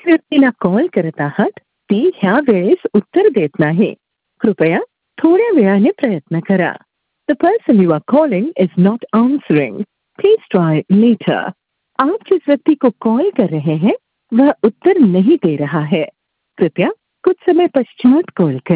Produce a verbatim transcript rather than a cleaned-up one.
व्यक्तीला कॉल करत आहात ती ह्या वेळेस उत्तर देत नाही. कृपया थोड्या वेळाने प्रयत्न करा. The person you are calling is not answering. Please try later. आप जिस व्यक्ति को कॉल कर रहे हैं वह उत्तर नहीं दे रहा है. कृपया कुछ समय पश्चात कॉल करें.